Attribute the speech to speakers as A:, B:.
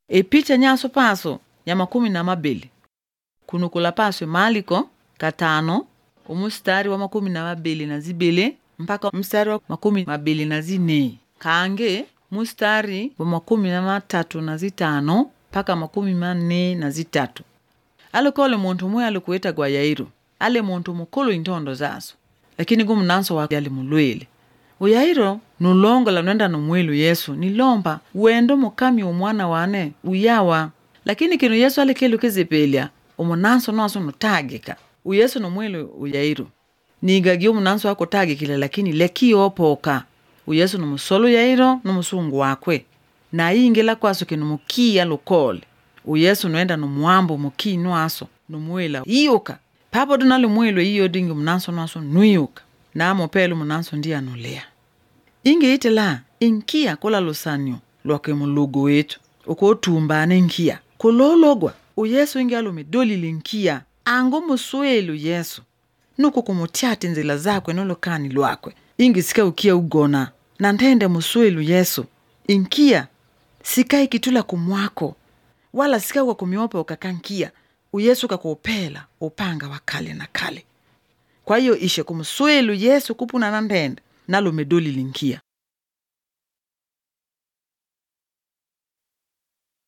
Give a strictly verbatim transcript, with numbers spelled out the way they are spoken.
A: E picha nyaso paso ya makumi na mabili. Kunukula paso Maliko katano umustari wa makumi na mabili na zibili mpaka mstari wa makumi mabili na zine. Kange mustari wa makumi na matatu na zitano mpaka makumi manne na zitatu. Alukole muntu mwe alukueta gwa Yairo. Ale muntu mukulu intondo zaso. Lakini gumu nanso wa yali mulwele. Uyairo nulongola nwenda numwelu Yesu nilomba uendo mukami umwana wane uyawa. Lakini kinu Yesu alikelu kezepelia umunanso nwaso nutagika. Uyesu numwelu uyairo. Nigagi umunanso wako tagikile lakini leki opoka. Uyesu numusolu Yairo numusungu wakwe. Na ingela kwaso kinu mukia lukole. Uyesu nwenda numuambu muki nwaso numwela iyuka. Papo dunali mwelu iyo dingi umunanso nwaso nuyuka. Na mopelu munanso ndia nulea. Inge itela inkia kola lusanyo lwake mulugu wetu. Uko tumbane inkia. Kulologwa uyesu inge alume doli linkia. Ango musuelu Yesu. Nuko kumutiati nzila zakwe nolokani lwakwe. Inge sika ukia ugona. Nantende musuelu Yesu. Inkia sika ikitula kumwako. Wala sika uka kumiope ukakankia. Uyesu kakupela upanga wakale na kale. Kwa hiyo ishe kumusuelu Yesu kupuna nantende. Nalo medoli linkia.